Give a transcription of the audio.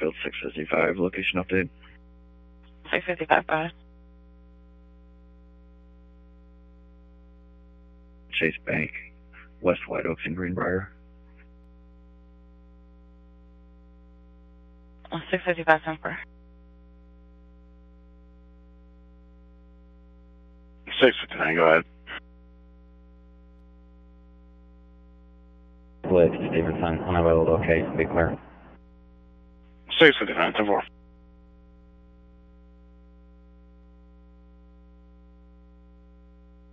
Springfield 655, location update. 655, bye. Chase Bank, West White Oaks and Greenbrier. 655, 10-4. 659, go ahead. With Stevenson, unavailable, okay, be clear. 659, 10-4.